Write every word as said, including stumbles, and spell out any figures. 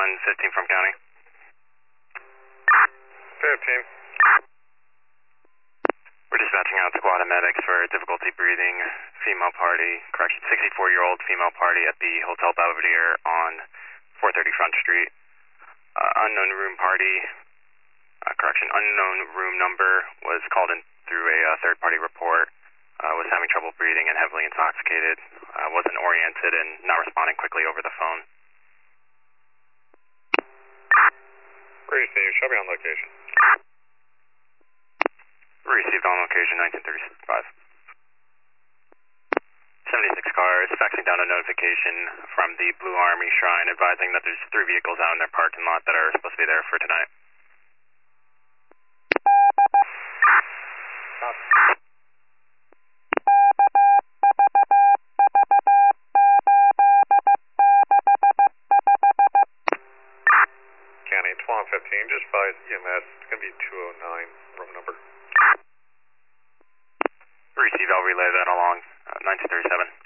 one fifteen from county. fifteen. We're dispatching out squad and medics for difficulty breathing, female party, correction, sixty-four-year-old female party at the Hotel Belvedere on four thirty Front Street. Uh, unknown room party, uh, correction, unknown room number was called in through a uh, third-party report, uh, was having trouble breathing and heavily intoxicated, uh, wasn't oriented and not responding quickly over the phone. Received, show me on location. Received on location, nineteen thirty-five. seventy-six cars, faxing down a notification from the Blue Army Shrine advising that there's three vehicles out in their parking lot that are supposed to be there for tonight. County twelve fifteen, just advise E M S, it's going to be two oh nine, room number. Receive, I'll relay that along, uh, nineteen thirty-seven.